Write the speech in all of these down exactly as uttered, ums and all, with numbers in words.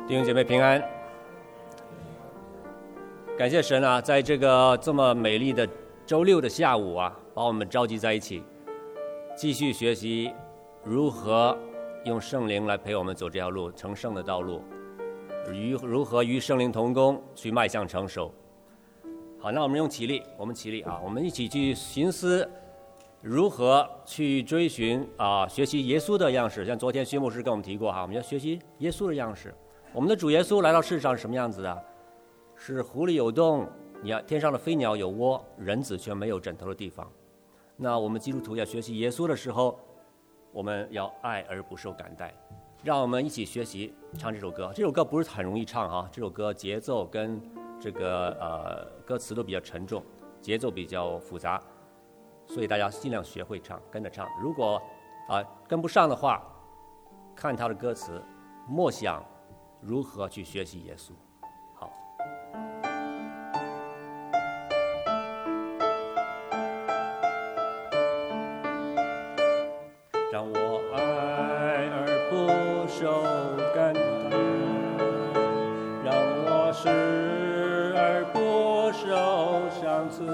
弟兄姐妹平安，感谢神啊，在这个这么美丽的周六的下午啊，把我们召集在一起，继续学习如何用圣灵来陪我们走这条路，成圣的道路，与如何与圣灵同工去迈向成熟。好，那我们用起立，我们起立啊，我们一起去寻思如何去追寻啊，学习耶稣的样式。像昨天薛牧师跟我们提过哈，我们要学习耶稣的样式。我们的主耶稣来到世上是什么样子的？是狐狸有洞，你要天上的飞鸟有窝，人子却没有枕头的地方。那我们基督徒要学习耶稣的时候，我们要爱而不受感戴。让我们一起学习唱这首歌。这首歌不是很容易唱哈，这首歌节奏跟这个呃歌词都比较沉重，节奏比较复杂，所以大家尽量学会唱，跟着唱。如果啊、呃、跟不上的话，看他的歌词，默想如何去学习耶稣。好，让我爱而不受感戴，让我视而不受赏赐，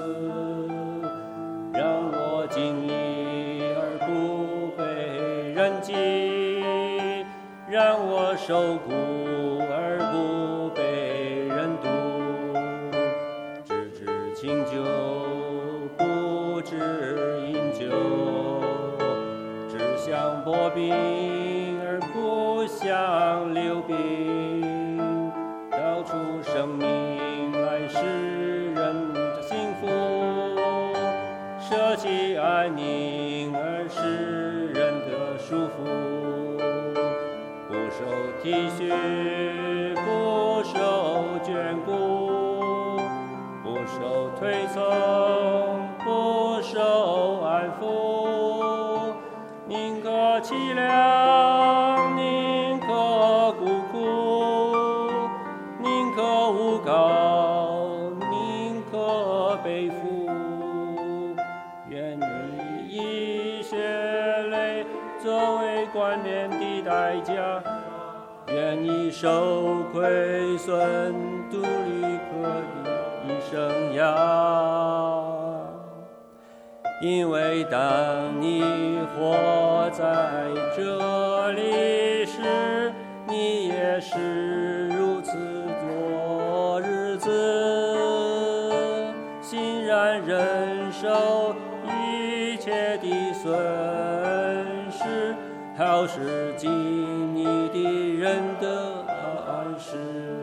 让我经历而不被人记，让我受苦而不被人妒，只知清酒不知饮酒，只想薄饼而不想流饼，道出生命来使人的幸福，舍弃安宁而使人的舒服，不受体恤，不受眷顾，不受推崇，不受安抚，宁可凄凉，宁可孤苦，宁可诬告，宁可背负，愿你以血泪作为冠冕的代价，愿你受亏损，独立可以生涯。因为当你活在这里时，你也是如此多日子，欣然忍受一切的损失，好使尽你的人的安适。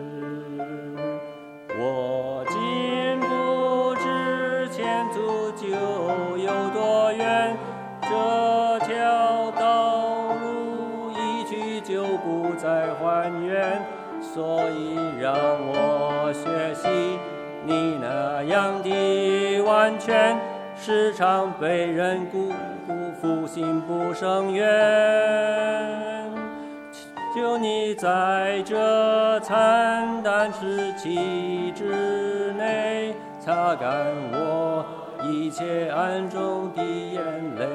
我竟不知前途就有多远，这条道路一去就不再还原，所以让我学习你那样的完全，时常被人辜负，心不生怨。求你在这惨淡时期之内，擦干我一切暗中的眼泪，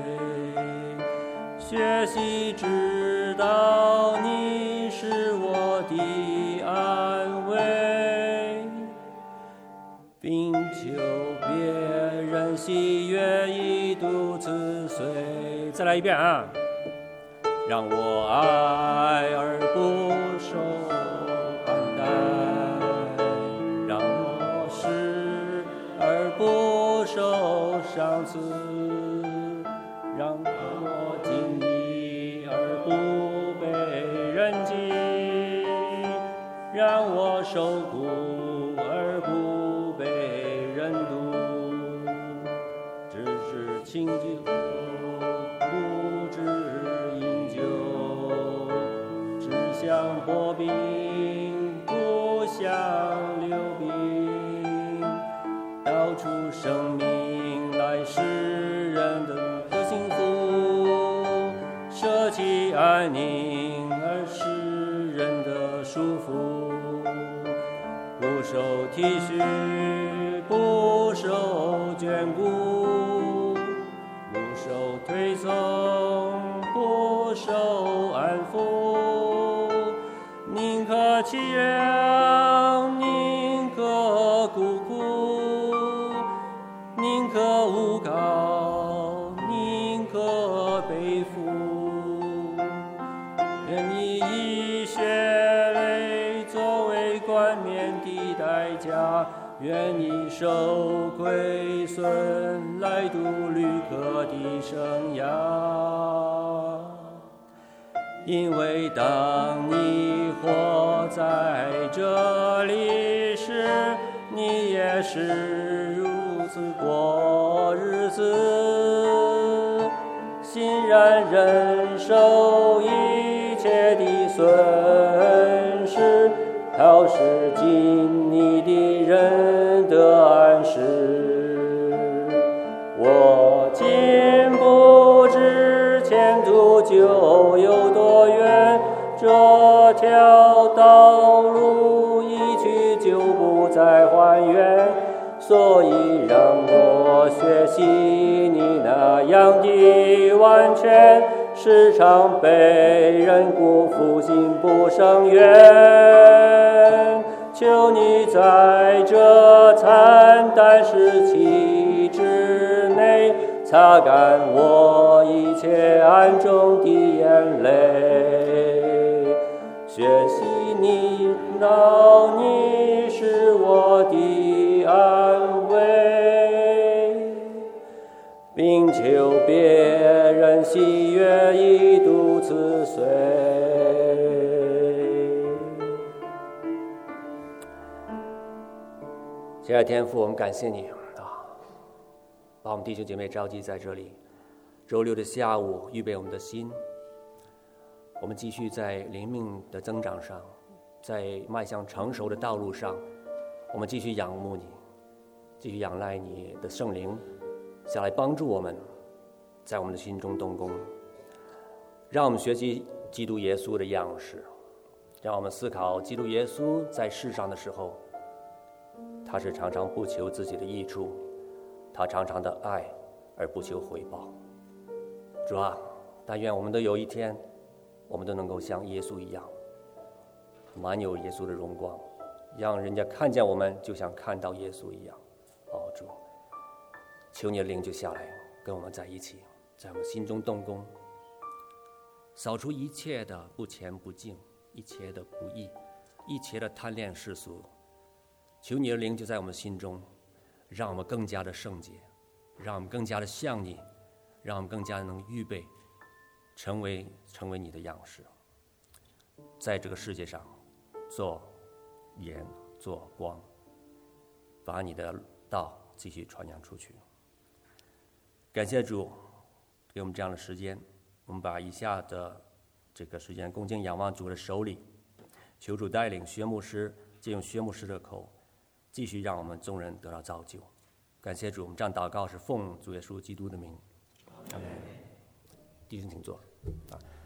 学习知道你是我的安慰，并求别人喜悦一独自随。再来一遍啊！让我爱而不受感戴，让我视而不受赏赐，让我经历而不被人记，让我受苦而不被人妒，只是清酒不知饮酒，只想薄饼不想流饼，道出生命来使人的幸福，舍弃安宁而使人的舒服，不受体恤，不受眷顾，不受推崇，不受安抚，宁可可凄凉，宁可孤苦，宁可无告，宁可背负。愿你以血泪作为冠冕的代价，愿你受亏损来度旅客的生涯。因为当你活在这里时，你也是如此过日子，欣然忍受一切的损失，好使尽你的人的安适。我今不知前途就有多远，这条道路一去就不再还原，所以让我学习你那样的完全，时常被人辜负，心不生缘。求你在这惨淡时期之内，擦干我一切暗中的眼泪。学习你道，你是我的安慰，并求别人喜悦一度此岁。亲爱的天父，我们感谢你啊，把我们弟兄姐妹召集在这里。周六的下午，预备我们的心，我们继续在灵命的增长上，在迈向成熟的道路上，我们继续仰慕你，继续仰赖你的圣灵下来帮助我们，在我们的心中动工，让我们学习基督耶稣的样式，让我们思考基督耶稣在世上的时候，他是常常不求自己的益处，他常常的爱而不求回报。主啊，但愿我们都有一天，我们都能够像耶稣一样，满有耶稣的荣光，让人家看见我们就像看到耶稣一样。哦，主，求你的灵就下来跟我们在一起，在我们心中动工，扫除一切的不虔不敬，一切的不义，一切的贪恋世俗。求你的灵就在我们心中，让我们更加的圣洁，让我们更加的像你，让我们更加的能预备成为成为你的样式，在这个世界上做盐做光，把你的道继续传扬出去。感谢主给我们这样的时间，我们把以下的这个时间恭敬仰望主的手里，求主带领薛牧师，借用薛牧师的口，继续让我们众人得到造就。感谢主，我们这样祷告是奉主耶稣基督的名。阿们。弟兄请坐啊。